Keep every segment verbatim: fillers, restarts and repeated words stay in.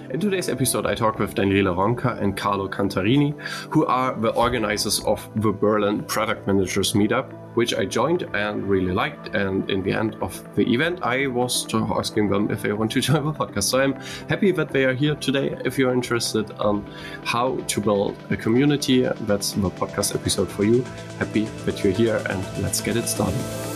In today's episode, I talk with Daniele Ronca and Carlo Cantarini, who are the organizers of the Berlin Product Managers Meetup, which I joined and really liked. And in the end of the event, I was asking them if they want to join the podcast. So I'm happy that they are here today. If you're interested on how to build a community, that's the podcast episode for you. Happy that you're here, and let's get it started.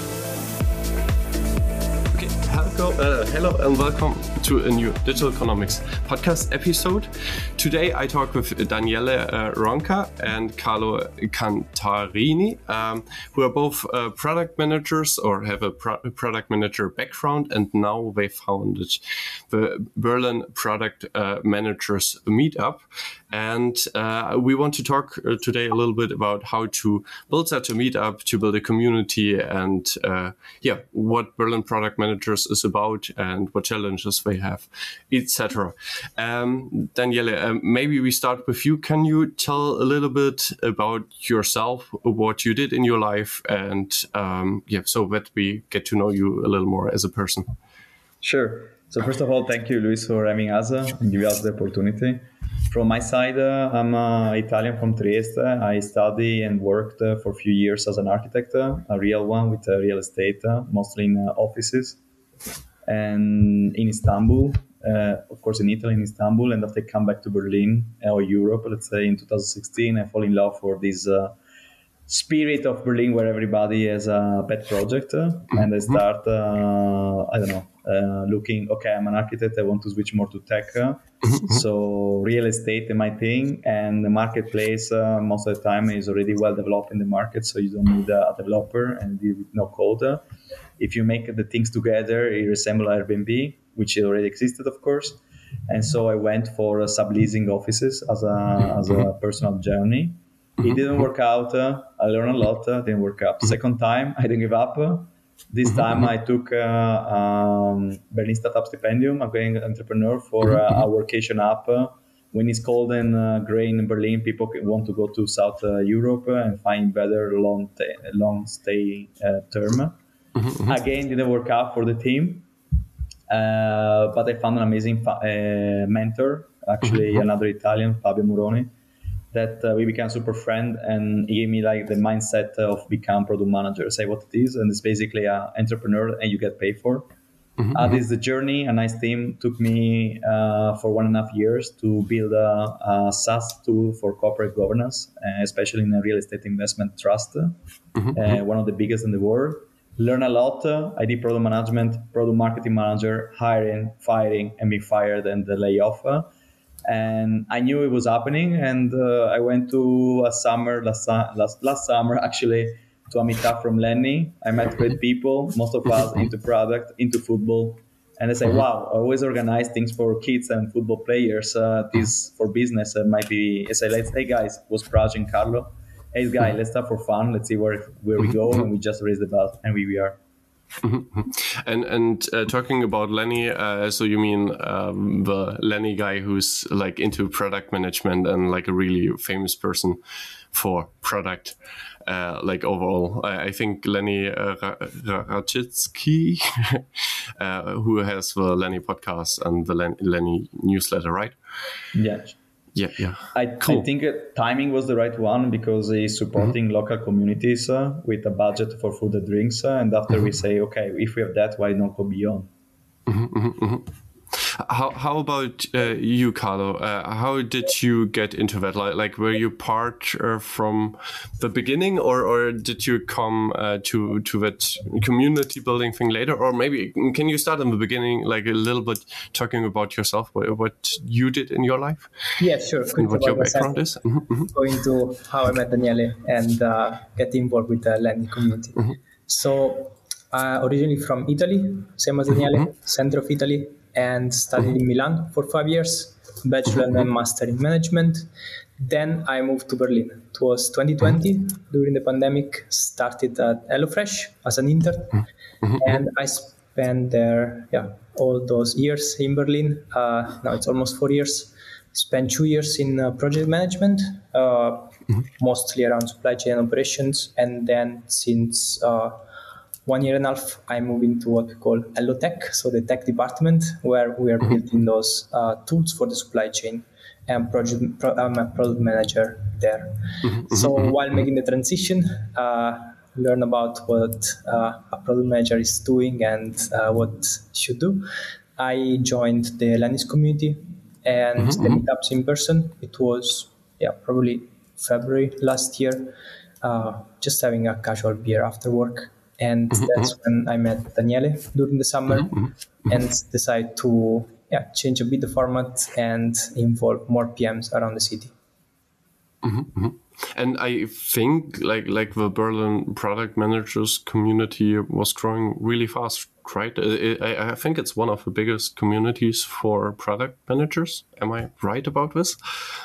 Okay, hello, uh, hello and welcome to a new Digital Economics podcast episode. Today I talk with Daniele uh, Ronca and Carlo Cantarini, um, who are both uh, product managers or have a pro- product manager background, and now they founded the Berlin Product uh, Managers Meetup. And uh, we want to talk uh, today a little bit about how to build such a meetup, to build a community, and uh, yeah, what Berlin Product Managers is about and what challenges they have, et cetera. Um, Daniele, um, maybe we start with you. Can you tell a little bit about yourself, what you did in your life, and um, yeah, so that we get to know you a little more as a person? Sure. So first of all, thank you, Luis, for having us uh, and giving us the opportunity. From my side, uh, I'm uh, Italian from Trieste. I studied and worked uh, for a few years as an architect, uh, a real one with uh, real estate, uh, mostly in uh, offices, and in Istanbul, uh, of course in Italy, in Istanbul. And after I come back to Berlin or Europe, let's say in two thousand sixteen, I fall in love for this uh, spirit of Berlin where everybody has a pet project. Uh, and I start, uh, I don't know, uh, looking, okay, I'm an architect, I want to switch more to tech. Uh, so real estate is my thing, and the marketplace uh, most of the time is already well developed in the market, so you don't need a developer and deal with no code. If you make the things together, it resembles Airbnb, which already existed, of course. And so I went for uh, subleasing offices as a as a personal journey. It didn't work out. Uh, I learned a lot. Uh, didn't work out. Second time, I didn't give up. Uh, this time, I took uh, um, Berlin Startup Stipendium, a great entrepreneur, for uh, a workation app. Uh, when it's cold and uh, gray in Berlin, people want to go to South uh, Europe uh, and find better long t- long stay uh, term. Mm-hmm. Again, didn't work out for the team, uh, but I found an amazing fa- uh, mentor, actually mm-hmm. another Italian, Fabio Muroni, that uh, we became super friend, and he gave me like the mindset of become product manager. Say what it is, and it's basically an entrepreneur, and you get paid for. Mm-hmm. Uh, this is the journey. A nice team took me uh, for one and a half years to build a, a SaaS tool for corporate governance, uh, especially in a real estate investment trust, mm-hmm. uh, one of the biggest in the world. Learn a lot. Uh, I did product management, product marketing manager, hiring, firing, and being fired and the layoff. Uh, And I knew it was happening, and uh, I went to a summer last, last last summer actually to a meetup from Lenny. I met great people, most of us into product, into football, and I say, wow, I always organize things for kids and football players. Uh, this for business uh, might be. I say, let's hey guys, was Praj and Carlo. Hey guy, let's start for fun. Let's see where where we go, and we just raised the belt, and we, we are. And and uh, talking about Lenny, uh, so you mean um, the Lenny guy who's like into product management and like a really famous person for product, uh, like overall. I, I think Lenny uh, Rachitsky, uh, who has the Lenny podcast and the Len- Lenny newsletter, right? Yeah. Yeah, yeah. I, cool. I think timing was the right one because he's supporting mm-hmm. local communities uh, with a budget for food and drinks. Uh, and after mm-hmm. we say, okay, if we have that, why not go beyond? Mm-hmm, mm-hmm. How how about uh, you, Carlo? Uh, how did you get into that? Like, like were you part uh, from the beginning, or, or did you come uh, to to that community building thing later? Or maybe can you start in the beginning, like a little bit talking about yourself, what, what you did in your life? Yeah, sure. And what your background is. Mm-hmm. Going to how I met Daniele and uh, get involved with the Lenny community. Mm-hmm. So uh, originally from Italy, same as Daniele, mm-hmm. center of Italy. And studied mm-hmm. in Milan for five years, bachelor mm-hmm. and master in management. Then I moved to Berlin. It was twenty twenty, mm-hmm. during the pandemic, started at HelloFresh as an intern. Mm-hmm. And I spent there yeah, all those years in Berlin. Uh, now it's almost four years. Spent two years in uh, project management, uh, mm-hmm. mostly around supply chain operations. And then since uh, one year and a half, I moved into what we call Hello Tech, so the tech department, where we are mm-hmm. building those uh, tools for the supply chain. And project, pro, I'm a product manager there. Mm-hmm. So mm-hmm. while making the transition, uh, learn about what uh, a product manager is doing and uh, what should do, I joined the Lenny's community and mm-hmm. the meetups in person. It was yeah probably February last year, uh, just having a casual beer after work. And mm-hmm. that's when I met Daniele during the summer mm-hmm. and decided to yeah change a bit the format and involve more P Ms around the city. Mm-hmm. And I think like like the Berlin product managers community was growing really fast, right? I, I think it's one of the biggest communities for product managers. Am I right about this?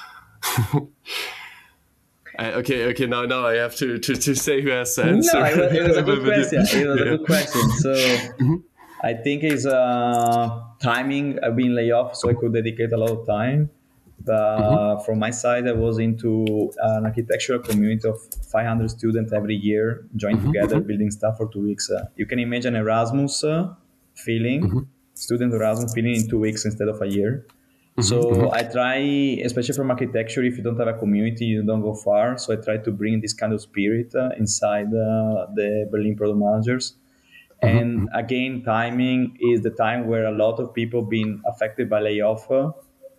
Uh, okay, okay. Now, now I have to, to, to say who has the answer. No, it was, it was a good question. It was a good question. So mm-hmm. I think it's uh, timing. I've been laid off, so I could dedicate a lot of time. But mm-hmm. from my side, I was into an architectural community of five hundred students every year, joined mm-hmm. together, building stuff for two weeks. Uh, you can imagine Erasmus uh, feeling, mm-hmm. student Erasmus feeling in two weeks instead of a year. So mm-hmm. I try, especially from architecture, if you don't have a community, you don't go far. So I try to bring this kind of spirit uh, inside uh, the Berlin product managers. Mm-hmm. And again, timing is the time where a lot of people been affected by layoff. Uh,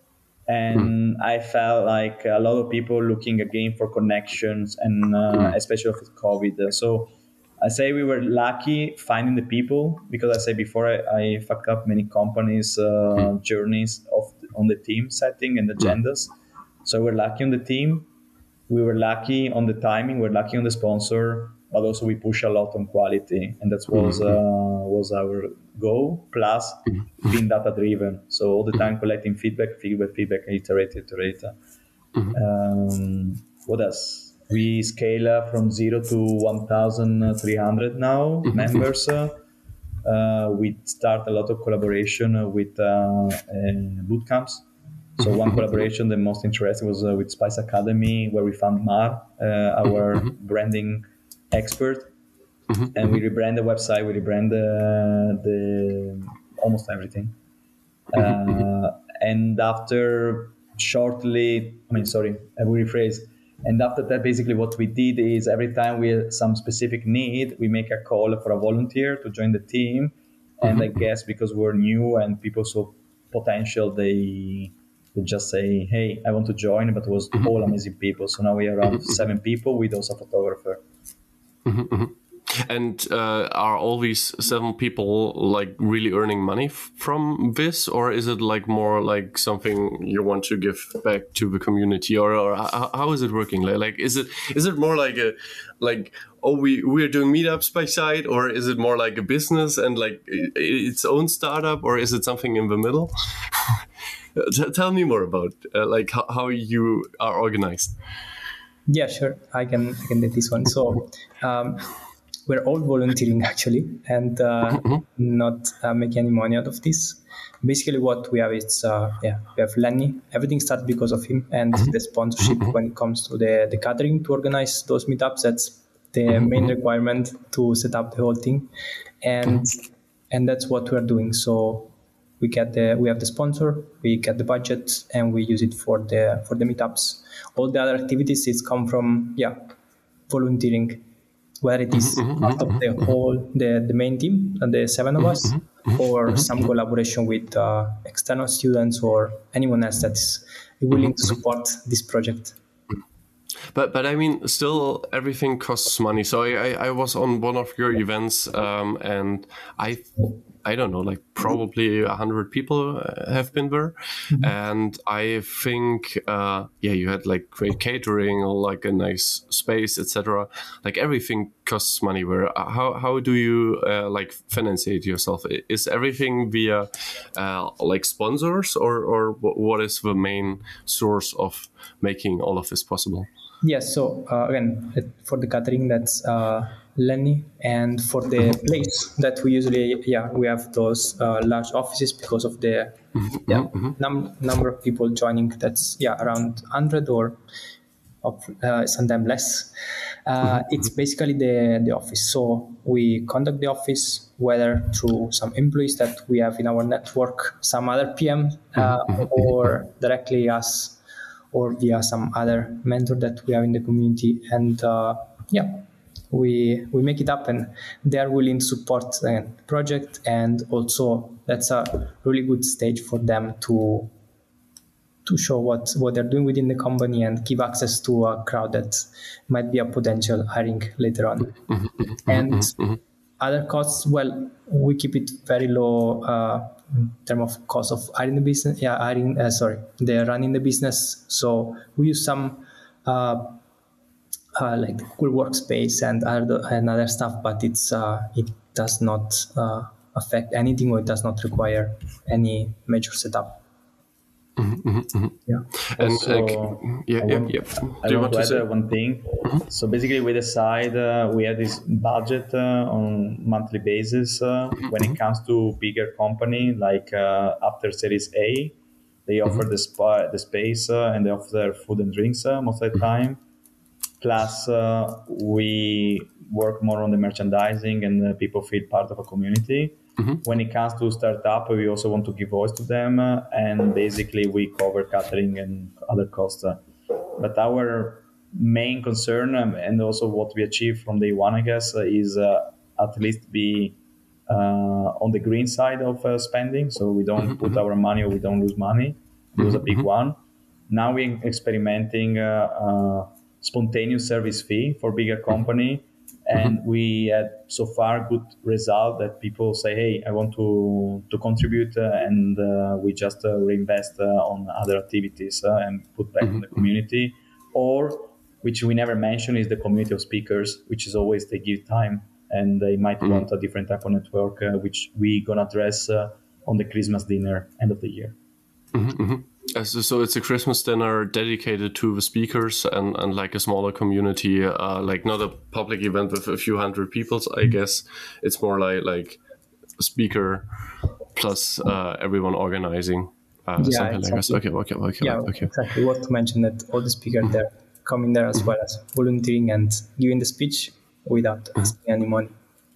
and mm-hmm. I felt like a lot of people looking again for connections, and uh, mm-hmm. especially with COVID. So I say we were lucky finding the people, because I say before I, I fucked up many companies' uh, mm-hmm. journeys of on the team setting and agendas. So we're lucky on the team. We were lucky on the timing. We're lucky on the sponsor, but also we push a lot on quality, and that was mm-hmm. uh, was our goal. Plus mm-hmm. being data driven, so all the time collecting feedback, feedback, feedback, iterate, iterate. Mm-hmm. Um, what else? We scale up from zero to one thousand three hundred now mm-hmm. members. Uh, Uh, we start a lot of collaboration uh, with uh, uh, boot camps. So one collaboration, the most interesting, was uh, with Spice Academy, where we found Mar, uh, our branding expert, and we rebrand the website, we rebrand the, the almost everything. Uh, and after shortly, I mean, sorry, I will rephrase. And after that, basically what we did is every time we had some specific need, we make a call for a volunteer to join the team. And mm-hmm. I guess because we're new and people saw potential, they, they just say, hey, I want to join, but it was mm-hmm. all amazing people. So now we are around mm-hmm. seven people with also a photographer. Mm-hmm. And uh, are all these seven people like really earning money f- from this, or is it like more like something you want to give back to the community, or, or how, how is it working? Like, is it is it more like a like oh we we're doing meetups by side, or is it more like a business and like its own startup, or is it something in the middle? T- tell me more about uh, like how, how you are organized. Yeah, sure. I can I can take this one. So. Um, We're all volunteering actually, and uh, mm-hmm. not uh, making any money out of this. Basically, what we have is uh, yeah, we have Lenny. Everything starts because of him, and mm-hmm. the sponsorship mm-hmm. when it comes to the, the catering to organize those meetups. That's the mm-hmm. main requirement to set up the whole thing, and mm-hmm. and that's what we are doing. So we get the we have the sponsor, we get the budget, and we use it for the for the meetups. All the other activities is come from yeah, volunteering. Whether it is mm-hmm, part mm-hmm, of the mm-hmm. whole, the, the main team, the seven of us, mm-hmm, or mm-hmm. some collaboration with uh, external students or anyone else that's willing to support this project. But but I mean, still everything costs money. So I, I, I was on one of your events, um, and I I don't know, like probably a hundred people have been there, mm-hmm. and I think uh, yeah, you had like great catering or like a nice space, et cetera. Like everything costs money. Where how how do you uh, like finance yourself? Is everything via uh, like sponsors, or or what is the main source of making all of this possible? Yes, so uh, again, for the catering, that's uh, Lenny, and for the place that we usually, yeah, we have those uh, large offices because of the yeah, num- number of people joining. That's yeah, around one hundred or of uh, sometimes less. Uh, it's basically the, the office. So we contact the office, whether through some employees that we have in our network, some other P M, uh, or directly us, or via some other mentor that we have in the community. And uh, yeah, we we make it happen. They are willing to support the project, and also that's a really good stage for them to to show what, what they're doing within the company and give access to a crowd that might be a potential hiring later on. And other costs, well, we keep it very low uh, in terms of cost of hiring the business. Yeah, hiring. Uh, sorry, they're running the business. So we use some uh, uh, like cool workspace and other and other stuff, but it's uh, it does not uh, affect anything, or it does not require any major setup. Mm-hmm, mm-hmm. Yeah. And Also, uh, yeah, I yeah, want, yeah. I Do you want want to to add say? uh, one thing. Mm-hmm. So basically, we decide uh, we have this budget uh, on monthly basis. Uh, mm-hmm. When it comes to bigger company, like uh, after Series A, they offer mm-hmm. the spa, the space, uh, and they offer food and drinks uh, most of the time. Plus, uh, we work more on the merchandising, and uh, people feel part of a community. Mm-hmm. When it comes to startup, we also want to give voice to them, uh, and basically we cover catering and other costs. Uh, but our main concern, um, and also what we achieve from day one, I guess, uh, is uh, at least be uh, on the green side of uh, spending. So we don't mm-hmm. put our money, or we don't lose money. It was a big mm-hmm. one. Now we're experimenting uh, uh, spontaneous service fee for bigger company. And mm-hmm. we had so far good result that people say, hey, I want to to contribute, uh, and uh, we just uh, reinvest uh, on other activities uh, and put back mm-hmm. in the community. Or, which we never mention, is the community of speakers, which is always they give time, and they might mm-hmm. want a different type of network, uh, which we gonna address uh, on the Christmas dinner end of the year. Mm-hmm, mm-hmm. Uh, so, so it's a Christmas dinner dedicated to the speakers, and, and like a smaller community, uh, like not a public event with a few hundred people. So I guess it's more like like speaker plus uh, everyone organizing uh, yeah, something exactly. like this. Okay, okay, okay, yeah, okay. Exactly. Worth to mention that all the speakers mm-hmm. there coming there as mm-hmm. well as volunteering and giving the speech without mm-hmm. asking any money.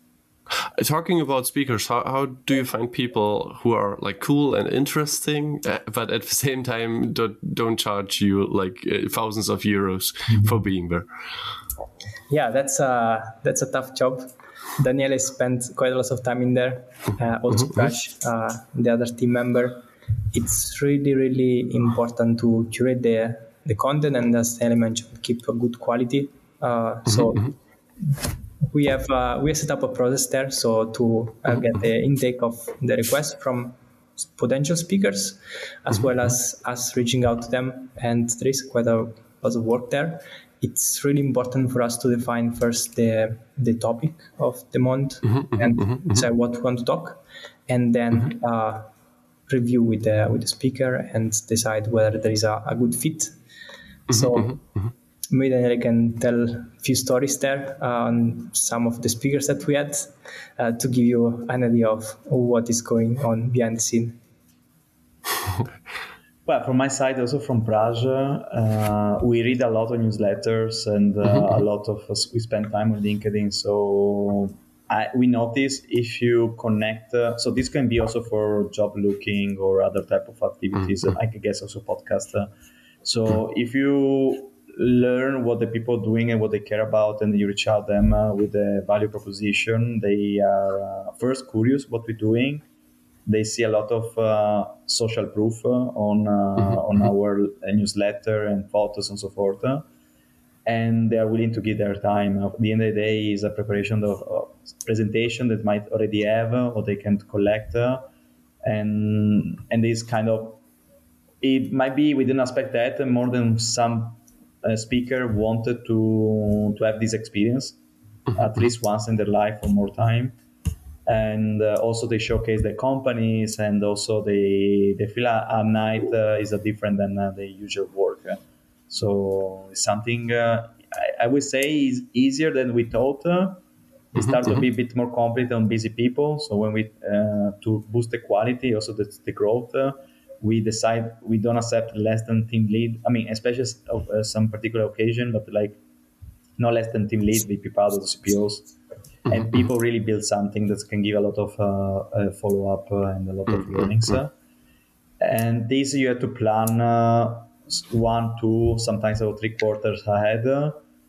Talking about speakers, how, how do you find people who are like cool and interesting, uh, but at the same time don't, don't charge you like uh, thousands of euros mm-hmm. for being there? Yeah, that's a, that's a tough job. Daniele spent quite a lot of time in there. Uh, also mm-hmm. Crash, uh, the other team member. It's really, really important to curate the, the content, and as Daniele mentioned, keep a good quality. Uh, so mm-hmm. We have uh, we have set up a process there, so to uh, get the intake of the requests from potential speakers, as well as us reaching out to them. And there is quite a lot of work there. It's really important for us to define first the the topic of the month mm-hmm, and mm-hmm, decide what we want to talk, and then uh, review with the with the speaker and decide whether there is a, a good fit. Mm-hmm, so. Mm-hmm. Maybe I can tell a few stories there on some of the speakers that we had uh, to give you an idea of what is going on behind the scene. Well, from my side, also from Prague, uh, we read a lot of newsletters, and uh, mm-hmm. a lot of us, we spend time on LinkedIn. So I, we notice if you connect, uh, so this can be also for job looking or other type of activities, mm-hmm. I guess also podcast. Uh, so if you learn what the people are doing and what they care about, and you reach out them uh, with a value proposition, they are uh, first curious what we're doing. They see a lot of uh, social proof uh, on uh, mm-hmm. on our uh, newsletter and photos and so forth, uh, and they are willing to give their time. At the end of the day, is a preparation of uh, presentation that might already have uh, or they can collect, uh, and and this kind of, it might be within aspect that more than some uh, speaker wanted to to have this experience mm-hmm. at least once in their life or more time. And uh, also they showcase their companies, and also they they feel a, a night uh, is a different than uh, the usual work. Uh. So it's something uh, I, I would say is easier than we thought. Uh. It mm-hmm. started to be a bit more complicated on busy people. So when we uh, to boost the quality, also the, the growth, uh, we decide we don't accept less than team lead. I mean, especially of uh, some particular occasion, but like no less than team lead, V P P A D, or C P Os. And people really build something that can give a lot of uh, uh, follow-up uh, and a lot of learnings. Uh. And this you have to plan uh, one, two, sometimes about three quarters ahead. Uh.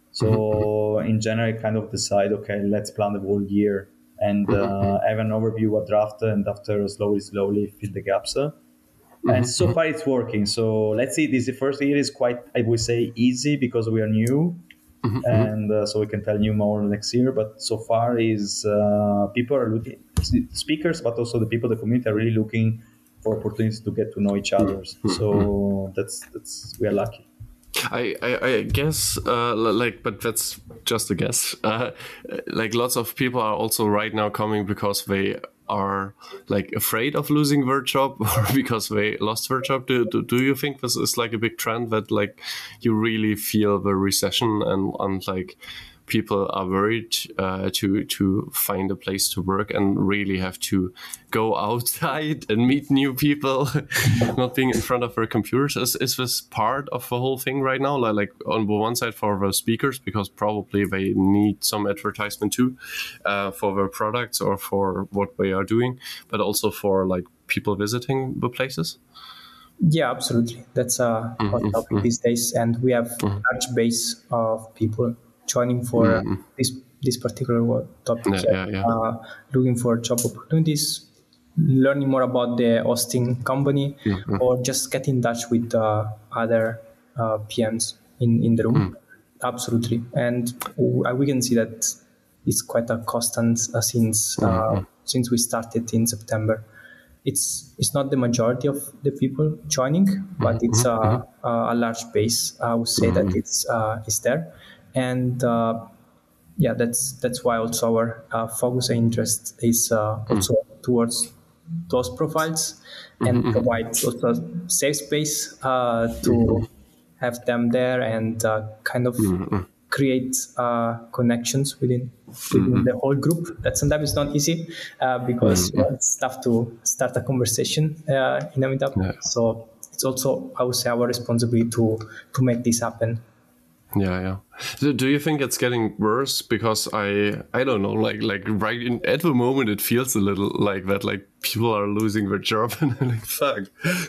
So in general, kind of decide, okay, let's plan the whole year and uh, have an overview, a draft, and after slowly, slowly fill the gaps. Uh. And so far it's working. So let's see, this first year is quite, I would say, easy because we are new. Mm-hmm. And uh, so we can tell you more next year. But so far is uh, people are looking, speakers, but also the people, the community are really looking for opportunities to get to know each other. Mm-hmm. So that's that's we are lucky. I, I, I guess, uh, like, but that's just a guess. Uh, like, lots of people are also right now coming because they are like afraid of losing their job or because they lost their job. Do, do do you think this is like a big trend that like you really feel the recession and, and like people are worried uh, to to find a place to work and really have to go outside and meet new people, not being in front of their computers? Is, is this part of the whole thing right now? Like, like on the one side for the speakers, because probably they need some advertisement too uh, for their products or for what they are doing, but also for like people visiting the places? Yeah, absolutely. That's a hot mm-hmm. topic these days. And we have a mm-hmm. large base of people joining for mm-hmm. uh, this this particular topic, yeah, yeah, yeah. Uh, looking for job opportunities, learning more about the hosting company, mm-hmm. or just get in touch with uh, other uh, P Ms in, in the room. Mm-hmm. Absolutely. And we can see that it's quite a constant uh, since uh, mm-hmm. since we started in September. It's it's not the majority of the people joining, but it's uh, a large base. I would say mm-hmm. that it's uh, is there. And uh, yeah, that's that's why also our uh, focus and interest is uh, also mm-hmm. towards those profiles and mm-hmm. provide also a safe space uh, to mm-hmm. have them there and uh, kind of mm-hmm. create uh, connections within, within mm-hmm. the whole group. That sometimes is not easy uh, because mm-hmm. you know, it's tough to start a conversation uh, in a meetup. Yeah. So it's also, I would say, our responsibility to to make this happen. Yeah, yeah. So do you think it's getting worse? Because I, I don't know, like, like right in, at the moment, it feels a little like that, like people are losing their job, and I'm like, fuck,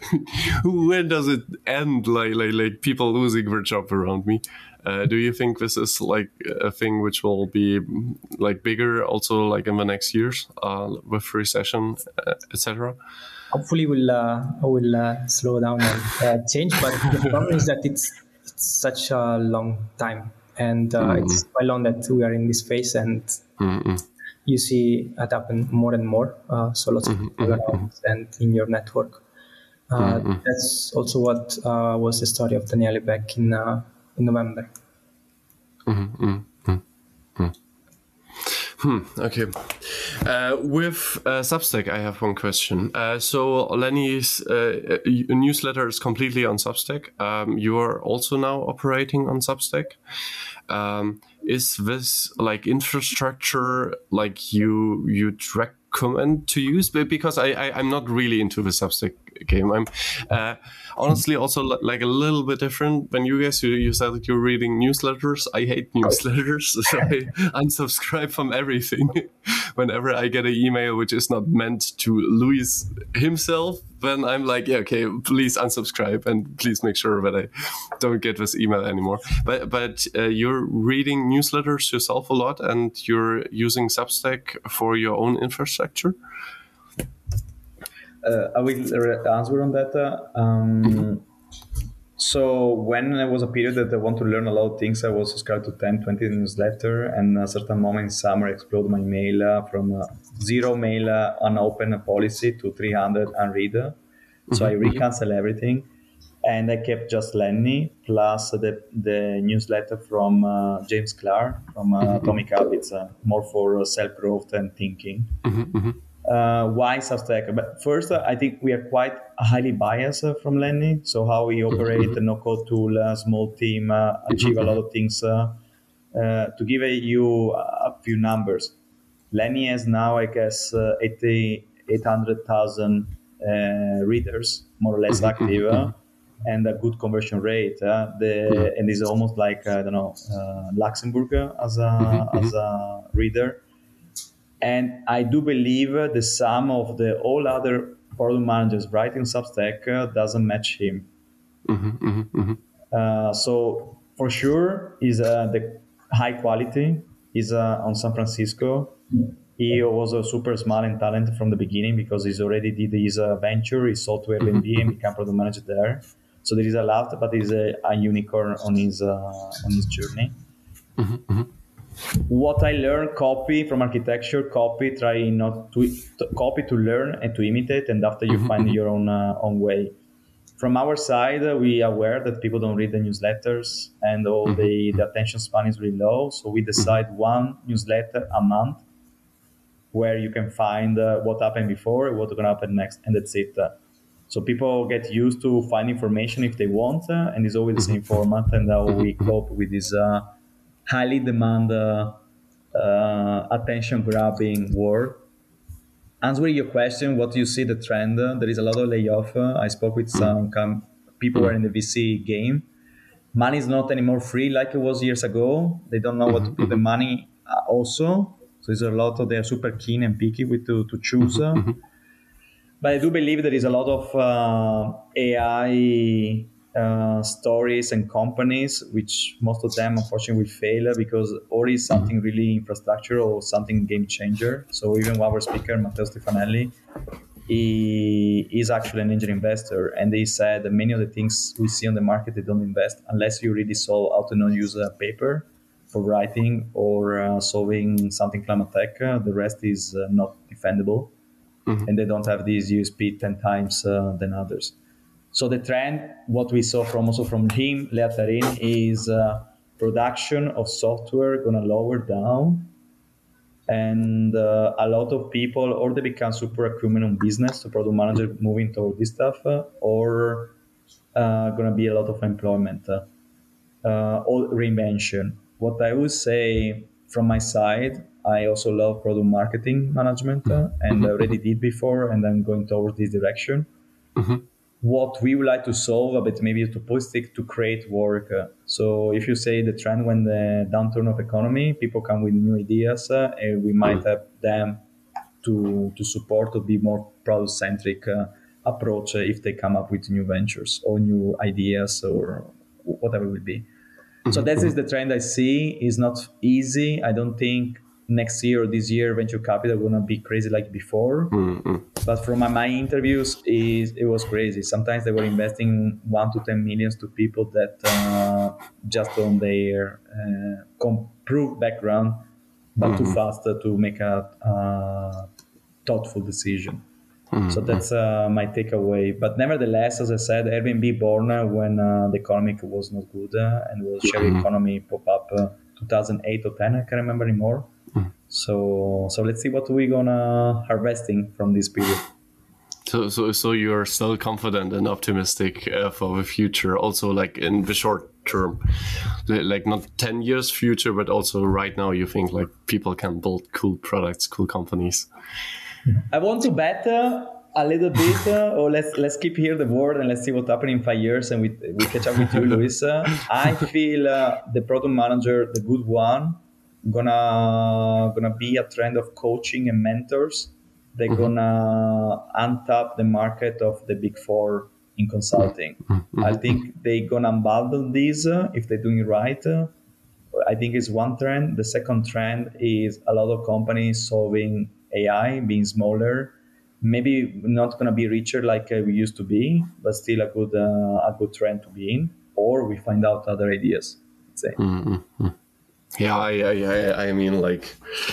when does it end? Like, like, like people losing their job around me. Uh, do you think this is like a thing which will be like bigger also like in the next years uh, with recession, uh, et cetera? Hopefully, will uh, will uh, slow down and uh, change. But the problem is that it's. It's such a long time, and uh, mm-hmm. it's quite long that we are in this phase, and mm-hmm. you see it happen more and more. Uh, so lots mm-hmm. of people around and in your network. Uh, mm-hmm. That's also what uh, was the story of Daniele back in uh, in November. Mm-hmm. Mm-hmm. Hmm. Okay. Uh, with uh, Substack, I have one question. Uh, so Lenny's uh, newsletter is completely on Substack. Um, you are also now operating on Substack. Um, is this like infrastructure like you you recommend to use? Because I, I I'm not really into the Substack game. I'm uh, honestly also like a little bit different than you guys. You, you said that you're reading newsletters. I hate newsletters, so I unsubscribe from everything. Whenever I get an email which is not meant to Luis himself, then I'm like, yeah, okay, please unsubscribe and please make sure that I don't get this email anymore. But but uh, you're reading newsletters yourself a lot, and you're using Substack for your own infrastructure. Uh, I will answer on that. Uh, um, mm-hmm. So when there was a period that I want to learn a lot of things, I was subscribed to ten, twenty newsletter, and at a certain moment in summer, I exploded my mail uh, from uh, zero mail uh, unopened policy to three hundred unread. Mm-hmm. So I re-cancel everything, and I kept just Lenny plus the the newsletter from uh, James Clear from uh, mm-hmm. Atomic Habits, uh, more for uh, self-growth and thinking. Mm-hmm. Uh, why Substack? But first, uh, I think we are quite highly biased uh, from Lenny. So how we operate the no-code tool, uh, small team, uh, achieve a lot of things. Uh, uh, to give a, you a few numbers, Lenny has now, I guess, uh, eight hundred thousand uh, readers, more or less active, uh, and a good conversion rate. Uh, the and it's almost like I don't know uh, Luxembourg as a as a reader. And I do believe the sum of the all other product managers writing Substack uh, doesn't match him. Mm-hmm, mm-hmm, mm-hmm. Uh, so for sure, is uh, the high quality is uh, on San Francisco. He was a super smart and talented from the beginning because he's already did his uh, venture, he sold to Airbnb mm-hmm. and became product manager there. So there is a lot, but he's a, a unicorn on his uh, on his journey. Mm-hmm, mm-hmm. What I learned, copy from architecture, copy, try not to, to copy to learn and to imitate, and after you find your own uh, own way. From our side, uh, we are aware that people don't read the newsletters and all the, the attention span is really low. So we decide one newsletter a month where you can find uh, what happened before, what's going to happen next, and that's it. Uh, so people get used to find information if they want, uh, and it's always the same format, and how we cope with this uh, highly demand uh, uh, attention grabbing word. Answering your question, what do you see the trend? Uh, there is a lot of layoff. Uh, I spoke with some com- people who are in the V C game. Money is not anymore free like it was years ago. They don't know what to put the money uh, also. So there's a lot of, they are super keen and picky with to, to choose. Uh. But I do believe there is a lot of uh, A I Uh, stories and companies, which most of them unfortunately will fail because or is something really infrastructure or something game changer. So even our speaker, Matteo Stefanelli, he is actually an angel investor, and he said that many of the things we see on the market, they don't invest unless you really solve how to not use a paper for writing or uh, solving something climate tech. Uh, the rest is uh, not defendable, mm-hmm. and they don't have this U S P ten times uh, than others. So the trend, what we saw from also from him, Lea Tarin, is uh, production of software going to lower down, and uh, a lot of people, or they become super acumen on business, so product manager moving toward this stuff, uh, or uh, going to be a lot of employment uh, uh, or reinvention. What I would say from my side, I also love product marketing management, uh, and I already did before, and I'm going towards this direction. Mm-hmm. What we would like to solve, but maybe to post it to create work. Uh, so if you say the trend when the downturn of economy, people come with new ideas, uh, and we might have them to to support to be more product centric uh, approach uh, if they come up with new ventures or new ideas or whatever it will be. So that is the trend I see. Is not easy. I don't think next year or this year venture capital are gonna be crazy like before. Mm-hmm. But from my, my interviews, is it was crazy. Sometimes they were investing one to ten millions to people that uh, just on their uh, comproved background, but mm-hmm. too fast uh, to make a uh, thoughtful decision. Mm-hmm. So that's uh, my takeaway. But nevertheless, as I said, Airbnb born uh, when uh, the economic was not good uh, and was sharing mm-hmm. economy pop up uh, two thousand eight or ten. I can't remember anymore. Mm-hmm. So so let's see what we're gonna harvesting from this period. So so so you're still confident and optimistic uh, for the future, also like in the short term, like not ten years future, but also right now you think like people can build cool products, cool companies. I want to bet uh, a little bit, uh, or let's let's keep here the word and let's see what's happening in five years, and we we catch up with you, Luis. Uh, I feel uh, the product manager, the good one, gonna gonna be a trend of coaching and mentors. They're mm-hmm. gonna untap the market of the big four in consulting. Mm-hmm. I think they're gonna unbundle these uh, if they're doing it right. Uh, I think it's one trend. The second trend is a lot of companies solving A I, being smaller, maybe not going to be richer like uh, we used to be, but still a good uh, a good trend to be in. Or we find out other ideas. Let's say. Mm-hmm. Yeah, I, I, I mean, like,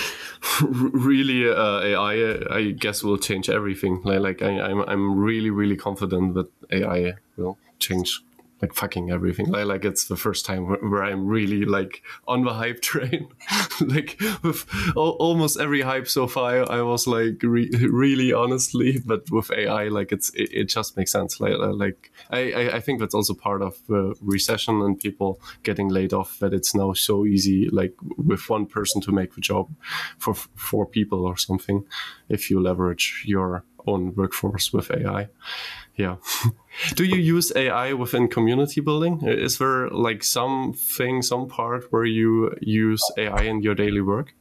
really, uh, A I, I guess, will change everything. Like, like I, I'm, I'm really, really confident that A I will change. Like fucking everything. Like, like it's the first time where, where I'm really like on the hype train. Like with al- almost every hype so far, I was like re- really honestly. But with A I, like it's it, it just makes sense. Like like I, I think that's also part of the recession and people getting laid off. That it's now so easy, like with one person to make the job for four people or something, if you leverage your own workforce with A I. Yeah. Do you use A I within community building? Is there like something, some part where you use A I in your daily work?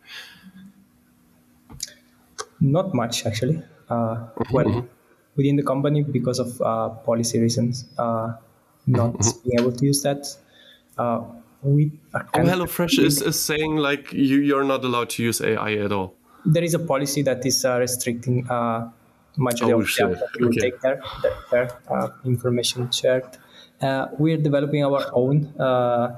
Not much, actually. Uh, well, mm-hmm. within the company, because of uh, policy reasons, uh, not mm-hmm. being able to use that. Uh, we are oh, HelloFresh is, is saying like you, you're not allowed to use A I at all. There is a policy that is uh, restricting uh, majority oh, of the apps that you okay. take their, their uh, information shared. Uh, we're developing our own uh,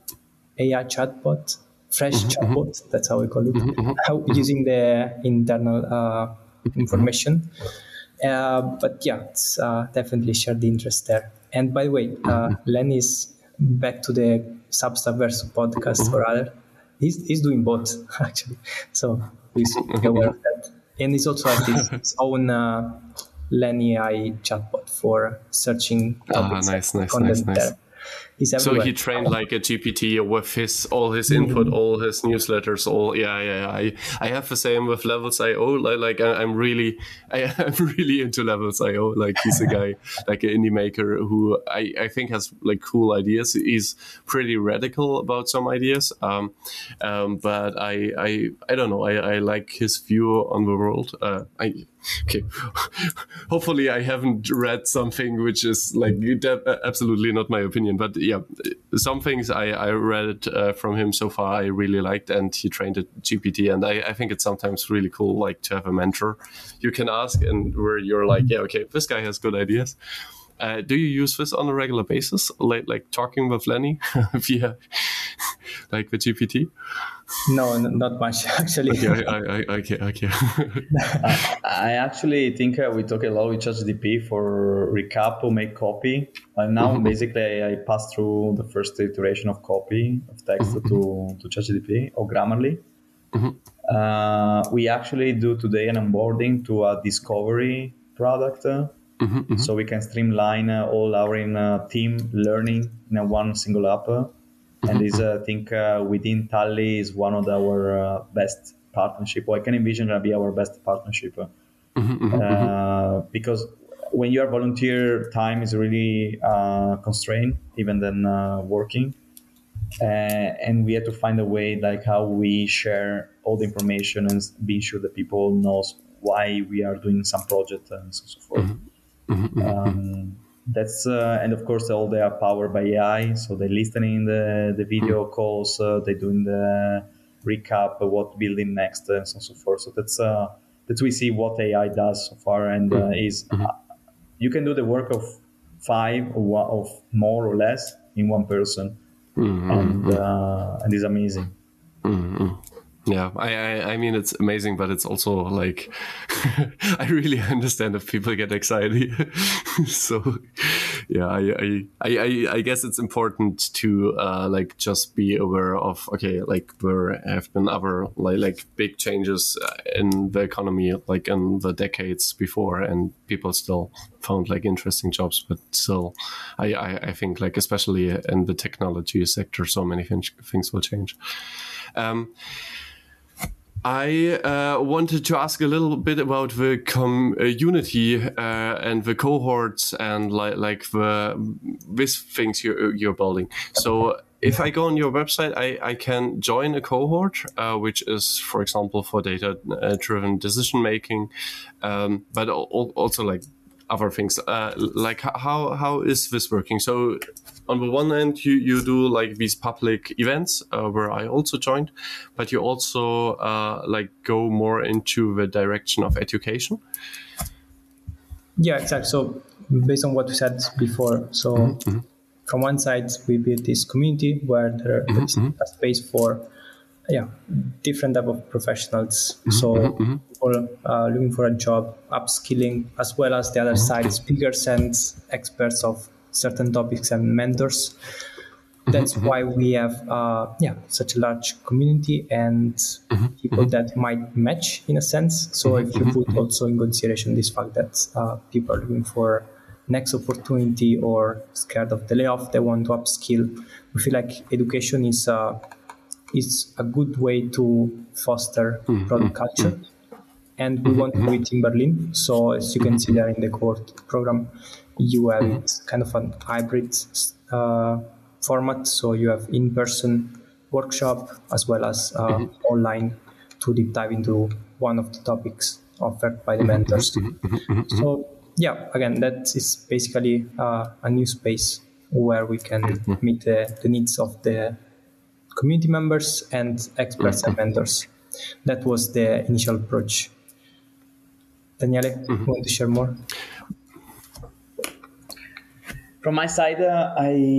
A I chatbot, Fresh mm-hmm. chatbot, that's how we call it, mm-hmm. how, using the internal uh, information. Uh, but yeah, it's uh, definitely shared the interest there. And by the way, uh, Len is back to the Substack versus podcast mm-hmm. or other. He's, he's doing both, actually. So please be aware of that. And he's also has his, his own uh, Len A I chatbot for searching topics. Ah, nice, nice, nice, nice. There. So he trained like a G P T with his all his input, mm-hmm. all his newsletters, all yeah, yeah. I I have the same with Levels dot I O. Like, like I'm really, I, I'm really into Levels dot I O. Like he's a guy, like an indie maker who I, I think has like cool ideas. He's pretty radical about some ideas, um, um, but I I I don't know. I, I like his view on the world. Uh, I. Okay, hopefully I haven't read something which is like absolutely not my opinion, but yeah, some things I, I read uh, from him so far I really liked, and he trained at G P T, and I, I think it's sometimes really cool like to have a mentor you can ask and where you're like, yeah, okay, this guy has good ideas. Uh, do you use this on a regular basis, like like talking with Lenny via like the G P T? No, n- not much actually. Okay, I, I, okay, okay. I, I actually think uh, we talk a lot with ChatGPT for recap or make copy. And now mm-hmm. basically I pass through the first iteration of copy of text mm-hmm. to to ChatGPT or Grammarly. Mm-hmm. Uh, we actually do today an onboarding to a discovery product. Uh, mm-hmm, mm-hmm. So we can streamline uh, all our in, uh, team learning in a one single app. Uh, and this, uh, I think, uh, within Tally is one of our uh, best partnership, or I can envision that be our best partnership. Uh, mm-hmm, uh, because when you are volunteer, time is really uh, constrained, even than uh, working. Uh, and we had to find a way like how we share all the information and being sure that people knows why we are doing some project and so, so forth. Mm-hmm. Um, that's uh, and of course all they are powered by A I, so they listening the the video mm-hmm. calls, uh, they doing the recap of what building next and so, so forth. So that's uh, that's we see what A I does so far, and uh, is mm-hmm. uh, you can do the work of five or one, of more or less in one person, mm-hmm. and uh, and it's amazing. Mm-hmm. Yeah, I, I I mean it's amazing, but it's also like I really understand if people get anxiety. So yeah, I, I I I guess it's important to uh, like just be aware of okay, like there have been other like like big changes in the economy like in the decades before, and people still found like interesting jobs, but still I I, I think like especially in the technology sector, so many things things will change. Um, I uh, wanted to ask a little bit about the community uh, and the cohorts and like like the these things you're you're building. So if I go on your website, I, I can join a cohort, uh, which is, for example, for data-driven decision making, um, but also like other things. Uh, like how how is this working? So on the one hand, you, you do like these public events uh, where I also joined, but you also uh, like go more into the direction of education. Yeah, exactly. So based on what we said before, so mm-hmm. from one side we build this community where there mm-hmm. is a space for yeah different type of professionals. Mm-hmm. So mm-hmm. people uh, looking for a job, upskilling, as well as the other mm-hmm. side, speakers and experts of certain topics and mentors. That's mm-hmm. why we have uh, yeah such a large community and mm-hmm. people that might match in a sense. So mm-hmm. if you put also in consideration this fact that uh, people are looking for next opportunity or scared of the layoff, they want to upskill, we feel like education is uh, is a good way to foster mm-hmm. product culture. and we want to do it in Berlin. So as you can see there in the cohort program, you have it kind of an hybrid uh, format. So you have in-person workshop as well as uh, mm-hmm. online to deep dive into one of the topics offered by the mentors. Mm-hmm. So yeah, again, that is basically uh, a new space where we can mm-hmm. meet the, the needs of the community members and experts mm-hmm. and mentors. That was the initial approach. Daniele, mm-hmm. want to share more? From my side, uh,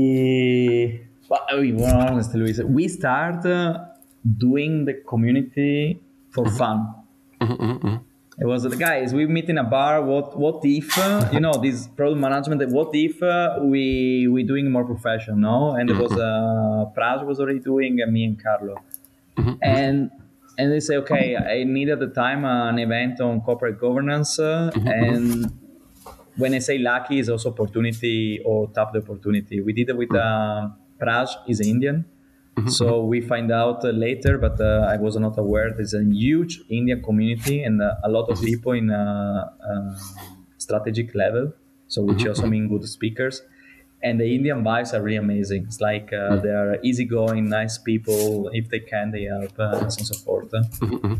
I, well, I mean, well, honestly, Luis, we start uh, doing the community for fun. Mm-hmm. It was, guys, we meet in a bar. What what if, uh, you know, this product management, what if uh, we we doing more professional, no? And it was, uh, Praj was already doing, and me and Carlo. Mm-hmm. And and they say, okay, I need at the time an event on corporate governance. Uh, mm-hmm. And when I say lucky, it's also opportunity or tap the opportunity. We did it with uh, Praj, is Indian. Mm-hmm. So we find out uh, later, but uh, I was not aware. There's a huge Indian community and uh, a lot of people in a, a strategic level. So which also mean good speakers. And the Indian vibes are really amazing. It's like uh, they are easygoing, nice people. If they can, they help uh, some support. Mm-hmm.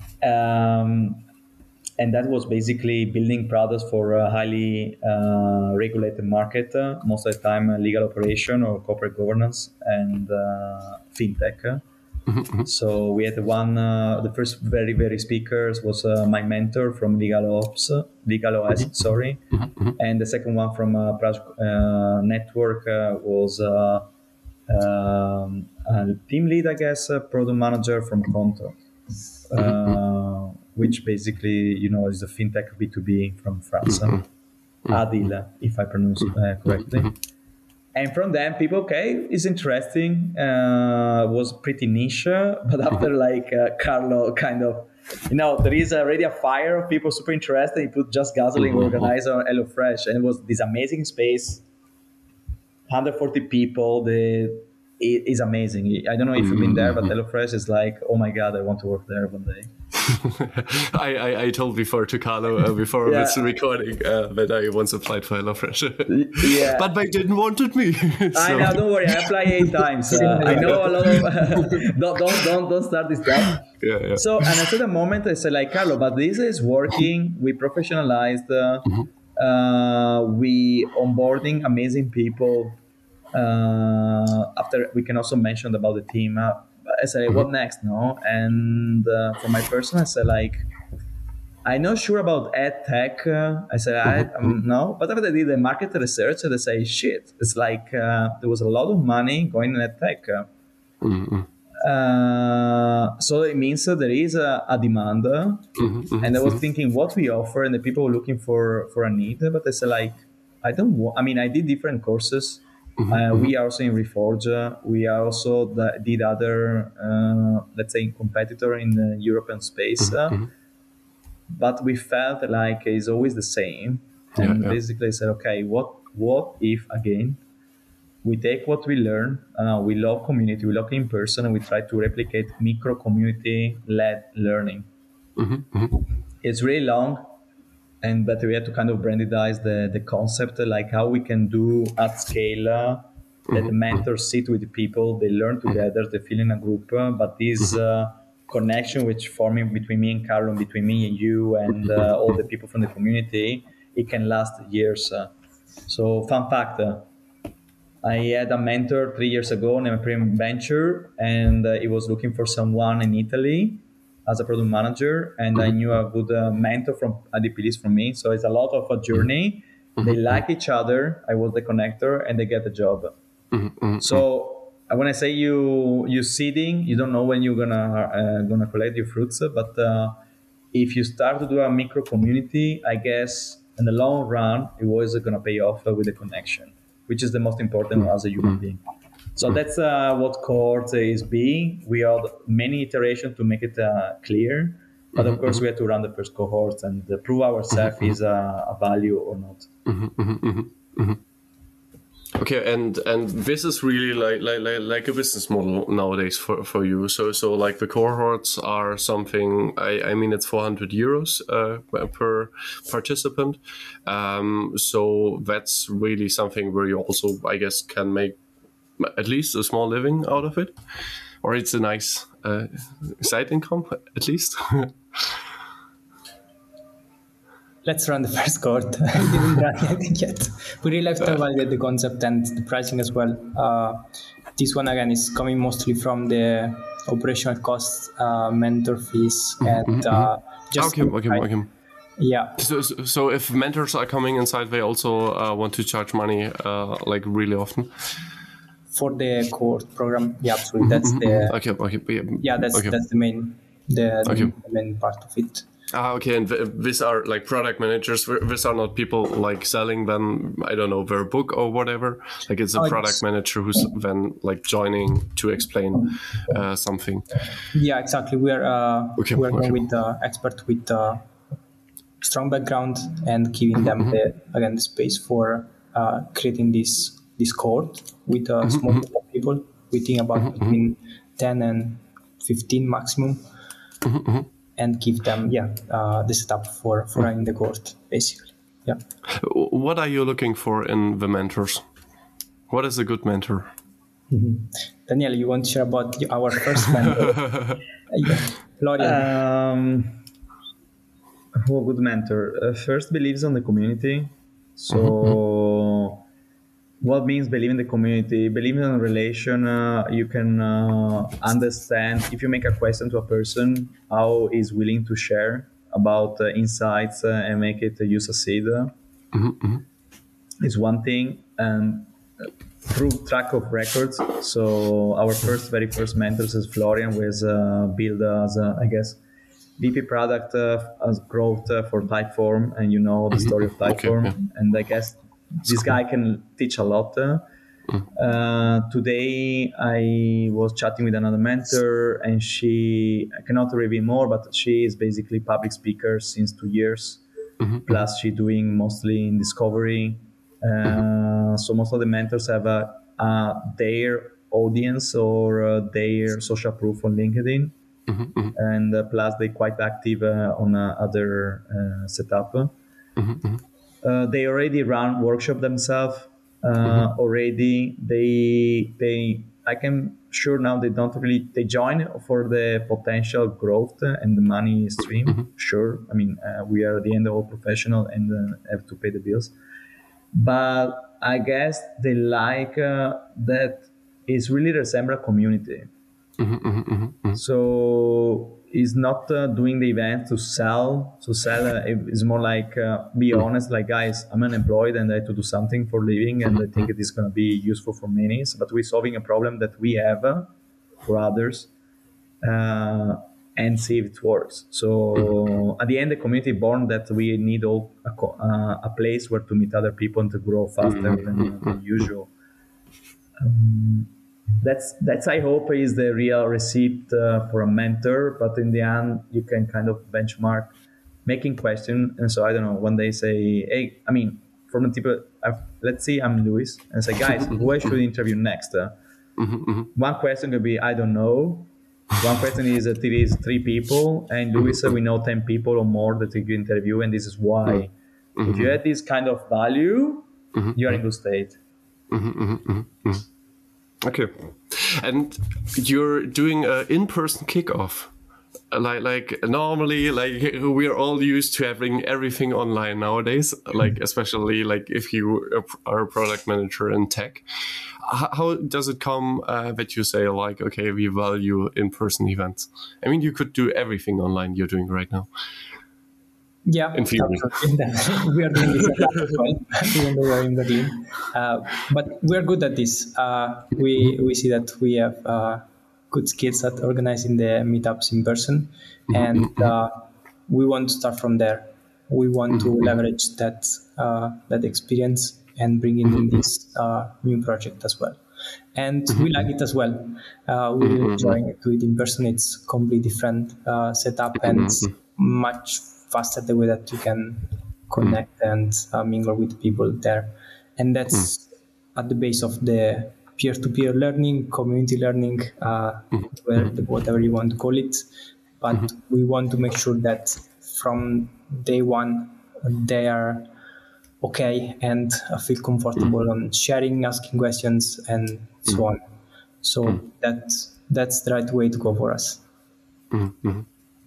Um, and that was basically building products for a highly uh, regulated market, uh, most of the time uh, legal operation or corporate governance and uh, fintech. Mm-hmm. So we had one, uh, the first very, very speakers was uh, my mentor from Legal Ops, Legal O S, mm-hmm. sorry. Mm-hmm. And the second one from uh, Project uh, Network uh, was uh, um, a team lead, I guess, a product manager from Conto. Uh, mm-hmm. which basically, you know, is a fintech B two B from France. Mm-hmm. Adil, if I pronounce it uh, correctly. Mm-hmm. And from them, people, okay, it's interesting. Uh, was pretty niche, but after like uh, Carlo kind of, you know, there is already a fire of people super interested. He put Just Gasoline mm-hmm. organizer on HelloFresh, and it was this amazing space, one hundred forty people. The it is amazing. I don't know if you've been there, but HelloFresh is like, oh my God, I want to work there one day. I, I, I told before to Carlo uh, before yeah. this recording uh, that I once applied for HelloFresh. yeah. But they didn't wanted me. so. I know, don't worry. I applied eight times. Uh, I know a lot of... don't, don't, don't, don't start this stuff. Yeah, yeah. So, and at the moment I said like, Carlo, but this is working. We professionalized. Uh, mm-hmm. uh, we onboarding amazing people. Uh, after we can also mention about the team. Uh, I said, mm-hmm. what next? No, and uh, for my person, I said like, I'm not sure about ad tech. Uh, I said mm-hmm. I um, no, but after I did the market research, they say shit. It's like uh, there was a lot of money going in ad tech. Mm-hmm. Uh, so it means that there is a, a demand, mm-hmm. and I was thinking what we offer, and the people were looking for for a need. But I said like, I don't want. I mean, I did different courses. Mm-hmm. Uh, we are also in Reforge. Uh, we are also the, did other, uh, let's say, competitor in the European space. Uh, mm-hmm. But we felt like it's always the same. Yeah, and yeah. basically said, okay, what what if, again, we take what we learn, uh, we love community, we love in person, and we try to replicate micro community-led learning. Mm-hmm. It's really long. And but we had to kind of brandize the, the concept, like how we can do at scale uh, that the mentors sit with the people, they learn together, they feel in a group. Uh, but this uh, connection which forming between me and Carlo, between me and you and uh, all the people from the community, it can last years. Uh. So fun fact, uh, I had a mentor three years ago named Prem Venture, and uh, he was looking for someone in Italy as a product manager, and mm-hmm. I knew a good uh, mentor from A D P Ls from me. So it's a lot of a journey. Mm-hmm. They like each other. I was the connector, and they get the job. Mm-hmm. So when I say you you seeding, you don't know when you're gonna uh, gonna collect your fruits. But uh, if you start to do a micro community, I guess in the long run, it was gonna pay off with the connection, which is the most important mm-hmm. as a human being. So that's uh, what Cohort is being. We had many iterations to make it uh, clear. But of course, we had to run the first cohort and uh, prove ourselves is uh, a value or not. Okay, and and this is really like like like, like a business model nowadays for, for you. So so like the cohorts are something. I, I mean it's four hundred euros uh, per participant. Um, so that's really something where you also, I guess, can make at least a small living out of it, or it's a nice uh, side income at least. Let's run the first cohort. We didn't run anything yet. We really have to validate the concept and the pricing as well. Uh, this one again is coming mostly from the operational costs, uh, mentor fees, and uh, just okay, okay, okay. Yeah. So, so if mentors are coming inside, they also uh, want to charge money, uh, like really often. For the cohort program, yeah, absolutely. That's the okay, okay, yeah, yeah that's okay. that's the main the, the okay. main part of it. Ah, okay, and th- these are like product managers. These are not people like selling them, I don't know, their book or whatever. Like it's a oh, product it's... manager who's then like joining to explain uh, something. Yeah, exactly. We are uh, okay, we are okay. going with the expert with uh, strong background and giving them the again the space for uh, creating this this cohort with a small group of people. We think about between ten and fifteen maximum. And give them, yeah, uh, the setup for, for running the course, basically. Yeah. What are you looking for in the mentors? What is a good mentor? Mm-hmm. Daniel, you want to share about our first mentor? yeah. Florian. Um, oh, good mentor. Uh, first, believes on the community. So, mm-hmm. what means believe in the community? Believe in a relation. Uh, you can uh, understand if you make a question to a person, how is willing to share about uh, insights uh, and make it uh, you succeed. Mm-hmm. Is one thing. Um, through track of records. So our first, very first mentors is Florian was uh, built as uh, I guess V P product uh, as growth uh, for Typeform, and you know the story of Typeform, okay, yeah. And I guess this guy can teach a lot. Uh, today I was chatting with another mentor, and she, I cannot reveal more, but she is basically public speaker since two years. Mm-hmm. Plus she doing mostly in discovery. Uh, mm-hmm. So most of the mentors have a, a their audience or uh, their social proof on LinkedIn. Mm-hmm. And uh, plus they're quite active uh, on uh, other uh, setup. Mm-hmm. Uh, they already run workshop themselves. Uh, mm-hmm. Already, they they I can sure now they don't really they join for the potential growth and the money stream. Mm-hmm. Sure, I mean uh, we are at the end all professional and uh, have to pay the bills. But I guess they like uh, that it's really resemble a community. Mm-hmm, mm-hmm, mm-hmm. So it's not uh, doing the event to sell. To sell, uh, it's more like uh, be honest. Like guys, I'm unemployed and I have to do something for living, and I think it is going to be useful for many. But we're solving a problem that we have uh, for others, uh, and see if it works. So at the end, the community born that we need all a, uh, a place where to meet other people and to grow faster than, than usual. Um, That's that's I hope is the real receipt uh, for a mentor. But in the end, you can kind of benchmark, making question. And so I don't know. One day say, hey, I mean, from the people, I've, let's say I'm Luis, and say, guys, who I should interview next? Uh, mm-hmm. One question could be, I don't know. One question is that it is three people, and Luis, uh, we know ten people or more that you interview, and this is why. Mm-hmm. If you have this kind of value, mm-hmm. you are in good state. Mm-hmm. Mm-hmm. Okay, and you're doing an in-person kickoff, like like normally, like we're all used to having everything online nowadays. Like especially like if you are a product manager in tech, how does it come uh, that you say like, okay, we value in-person events? I mean, you could do everything online you're doing right now. Yeah, in theory. We are doing this as well, even though we are in Berlin. Uh, but we are good at this. Uh, we we see that we have uh, good skills at organizing the meetups in person, and uh, we want to start from there. We want to leverage that uh, that experience and bring it in this uh, new project as well. And we like it as well. Uh, we really enjoy to it in person. It's completely different uh, setup and much faster the way that you can connect mm. and uh, mingle with people there. And that's mm. at the base of the peer-to-peer learning, community learning, uh, where, whatever you want to call it. But we want to make sure that from day one, they are okay and uh, feel comfortable on sharing, asking questions, and so on. So that's, that's the right way to go for us. Mm-hmm.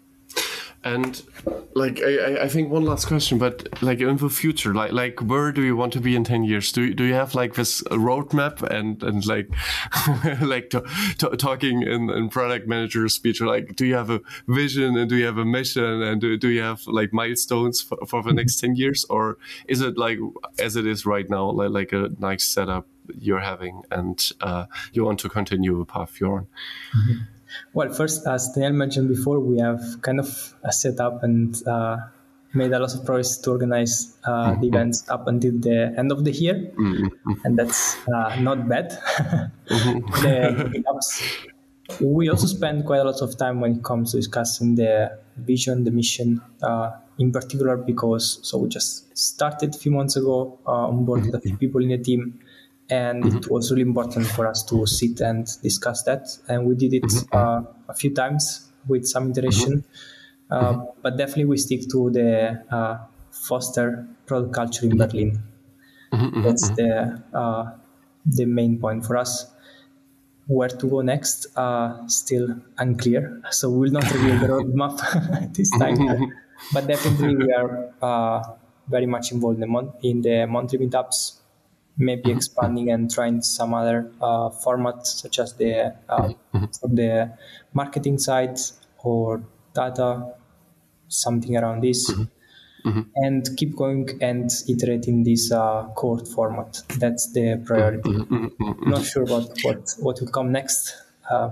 And like I, I think one last question, but like in the future, like like where do you want to be in ten years? Do you, do you have like this roadmap and and like like to, to, talking in, in product manager speech? Or like, do you have a vision and do you have a mission and do, do you have like milestones for, for the next ten years, or is it like as it is right now, like like a nice setup you're having and uh, you want to continue the path you're on? Mm-hmm. Well, first, as Daniel mentioned before, we have kind of a set up and uh, made a lot of progress to organize uh, the events up until the end of the year. Mm-hmm. And that's uh, not bad. Mm-hmm. the meetups. We also spend quite a lot of time when it comes to discussing the vision, the mission, uh, in particular, because so we just started a few months ago, uh, onboarded a few people in the team. And it was really important for us to sit and discuss that. And we did it uh, a few times with some iteration. Uh, but definitely we stick to the uh, foster product culture in Berlin. That's the uh, the main point for us. Where to go next, uh, still unclear. So we will not reveal the roadmap this time. But definitely we are uh, very much involved in the, mon- in the monthly meetups. Maybe expanding and trying some other uh, formats, such as the uh, for the marketing side or data, something around this, mm-hmm. and keep going and iterating this uh, core format. That's the priority. Mm-hmm. Not sure about what what will come next. Uh,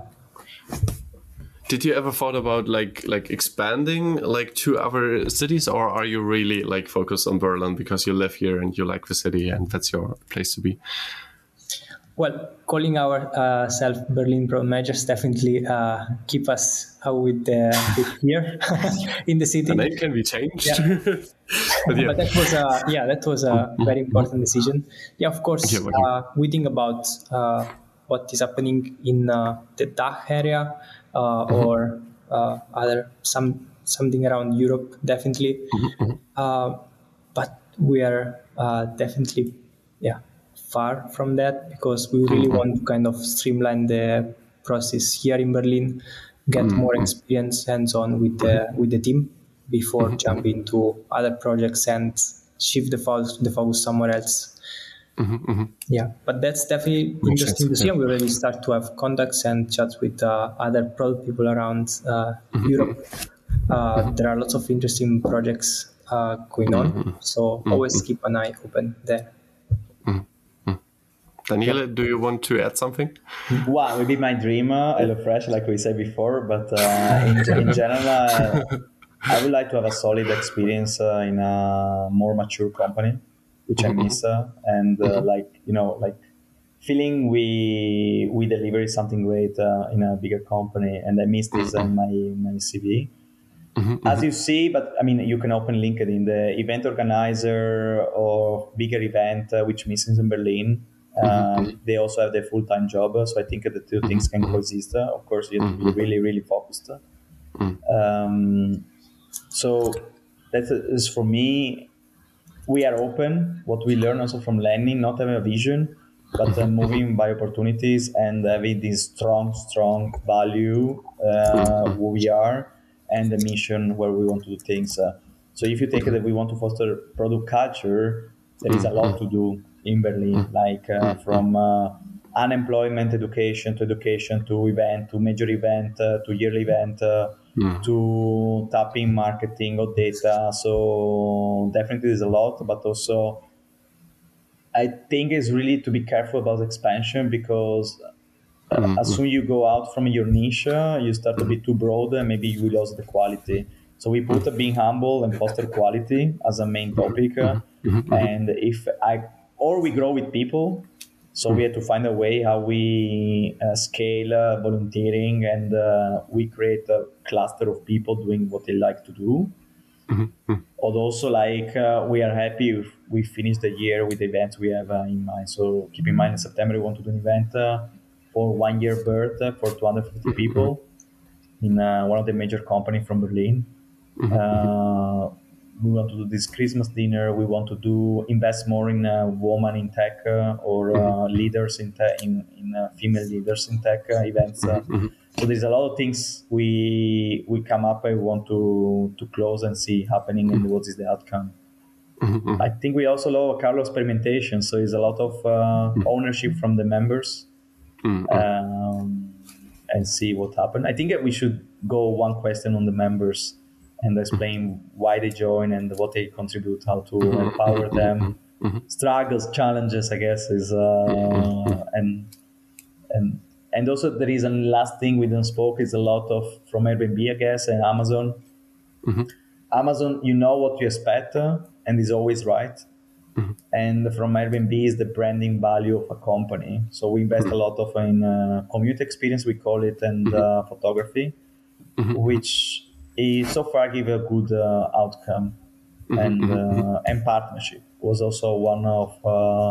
Did you ever thought about like like expanding like to other cities, or are you really like focused on Berlin because you live here and you like the city and that's your place to be? Well, calling ourselves uh, Berlin Product Managers definitely uh, keep us uh, with the with here in the city. The name can be changed. Yeah. but, yeah. but that was a yeah that was a very important decision. Yeah, of course. Yeah, uh, we think about uh, what is happening in uh, the D A C H area. Uh, or uh, other some something around Europe, definitely. Mm-hmm. Uh, but we are uh, definitely yeah far from that because we really mm-hmm. want to kind of streamline the process here in Berlin, get mm-hmm. more experience hands-on with the with the team before mm-hmm. jumping to other projects and shift the focus the focus somewhere else. Mm-hmm, mm-hmm. Yeah, but that's definitely Makes interesting sense. to see. And we already start to have contacts and chats with uh, other product people around uh, mm-hmm. Europe. Uh, there are lots of interesting projects uh, going on, mm-hmm. so mm-hmm. always keep an eye open there. Mm-hmm. Daniele, do you want to add something? Wow, it would be my dream, uh, HelloFresh, like we said before, but uh, in, in general, uh, I would like to have a solid experience uh, in a more mature company, which I miss, uh, and uh, like you know, like feeling we we deliver something great uh, in a bigger company, and I miss this in my my C V. Mm-hmm. As you see, but I mean, you can open LinkedIn, the event organizer or bigger event, uh, which missions in Berlin. Um, mm-hmm. They also have their full time job, so I think the two mm-hmm. things can coexist. Uh, of course, you have to be really, really focused. Mm-hmm. Um, so that is for me. We are open. What we learn also from learning, not having a vision, but uh, moving by opportunities and having this strong, strong value uh, who we are and the mission where we want to do things. Uh, so if you take it that we want to foster product culture, there is a lot to do in Berlin, like uh, from uh, unemployment education to education to event to major event uh, to yearly event. Uh, Mm. to tapping marketing or data. So definitely there's a lot, but also I think it's really to be careful about expansion because uh, mm-hmm. as soon as you go out from your niche, uh, you start to be too broad and maybe you will lose the quality. So we put uh, being humble and foster quality as a main topic. Uh, mm-hmm. And if I, or we grow with people, so we have to find a way how we uh, scale uh, volunteering and uh, we create a cluster of people doing what they like to do. Mm-hmm. But also like uh, we are happy if we finish the year with the events we have uh, in mind. So keep in mind in September we want to do an event uh, for one year birth uh, for two hundred fifty people in uh, one of the major companies from Berlin. Uh, we want to do this Christmas dinner. We want to do invest more in uh, women in tech uh, or uh, leaders in tech, in, in uh, female leaders in tech uh, events. Uh, so there's a lot of things we we come up and want to to close and see happening and what is the outcome. I think we also love Carlo experimentation. So it's a lot of uh, ownership from the members um, and see what happened. I think that we should go one question on the members and explain why they join and what they contribute, how to empower them, struggles, challenges, I guess, is uh, and and and also there is a last thing we don't spoke is a lot of from Airbnb, I guess, and Amazon. Mm-hmm. Amazon, you know what you expect, uh, and is always right. Mm-hmm. And from Airbnb is the branding value of a company. So we invest mm-hmm. a lot of in uh, community experience, we call it, and uh, photography, mm-hmm. which is so far give a good uh, outcome. Mm-hmm. And uh, and partnership was also one of uh,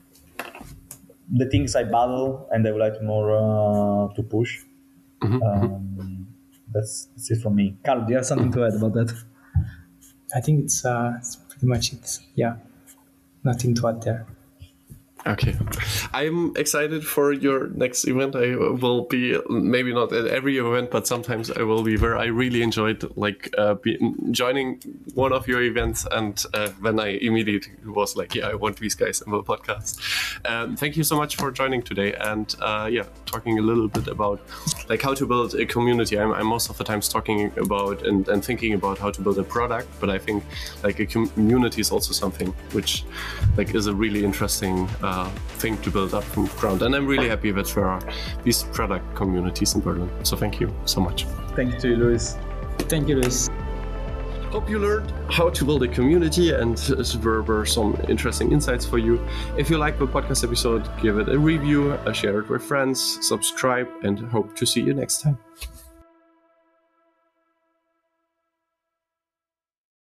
the things I battle and I would like more uh, to push. Mm-hmm. Um, that's, that's it from me. Carl, do you have something to add about that? I think it's, uh, it's pretty much it. Yeah, nothing to add there. Okay. I'm excited for your next event. I will be, maybe not at every event, but sometimes I will be where I really enjoyed like uh, be, joining one of your events. And uh, when I immediately was like, yeah, I want these guys in the podcast. Um, thank you so much for joining today. And uh, yeah, talking a little bit about like how to build a community. I'm, I'm most of the times talking about and, and thinking about how to build a product, but I think like a community is also something which like is a really interesting uh, thing to build up from the ground. And I'm really happy that there are these product communities in Berlin. So thank you so much. Thank you to you, Luis. Thank you, Luis. Hope you learned how to build a community and there were some interesting insights for you. If you like the podcast episode, give it a review, share it with friends, subscribe, and hope to see you next time.